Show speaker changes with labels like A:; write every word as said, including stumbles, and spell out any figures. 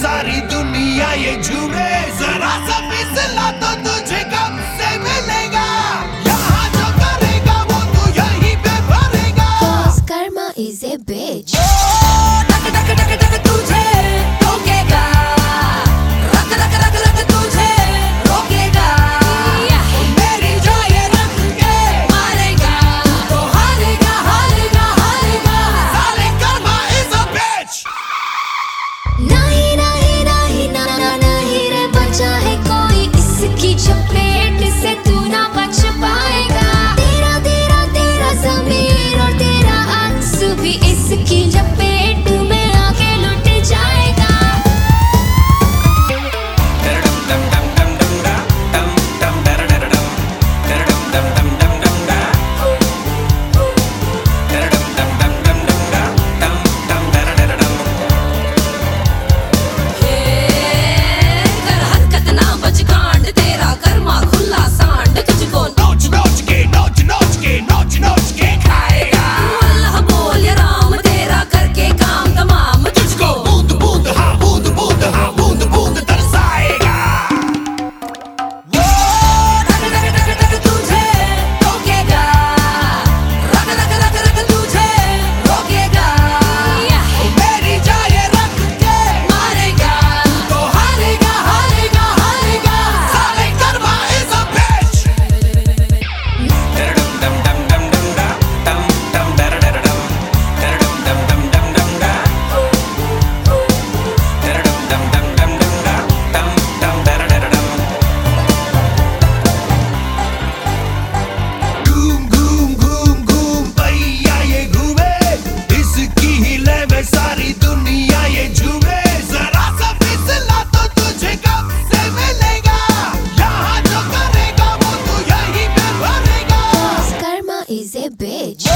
A: सारी दुनिया ये झूमे, जरा सा फिसला तो तुझे कब से मिलेगा। यहाँ जो करेगा वो तू यहीं पे भरेगा।
B: Cause karma is a bitch।
C: टक टक टक टक तुझे रोकेगा, रख रख रख रख तुझे रोकेगा।
A: मेरी जाए रख के
C: मारेगा तो हारेगा हारेगा हारेगा।
A: साले कर्मा is a bitch।
B: नहीं नहीं नहीं ना ना नहीं रे बचा है कोई इसकी चपेट से तू ना बच पाएगा। तेरा तेरा तेरा ज़मीर और तेरा अक्स भी इसकी लपेट में आके लुट जाएगा।
C: कर हरकत ना बच कांड, तेरा कर्मा खुला सांड तुझको
A: नोच नोच के नोच नोच के नोच नोच के खाएगा।
C: अल्लाह बोल या राम, तेरा करके काम तमाम तुझको
A: बूंद बूंद हाँ बूंद बूंद हाँ बूंद बूंद तरसाएगा। वो
C: टक टक टक टक तुझे रोकेगा, रख रख रख रख तुझे रोकेगा।
A: मेरी जाए रख के
C: मारेगा तो हारेगा हारेगा हारेगा।
A: साले कर्मा is a bitch। घूम घूम घूम घूम भैया ये घूमे, इसकी ही लेवे सारी दुनिया ये झूमे। जरा सा फिसला तो तुझे कब से मिलेगा। यहाँ जो करेगा वो तू यहीं पे भरेगा।
B: Cause karma is a bitch।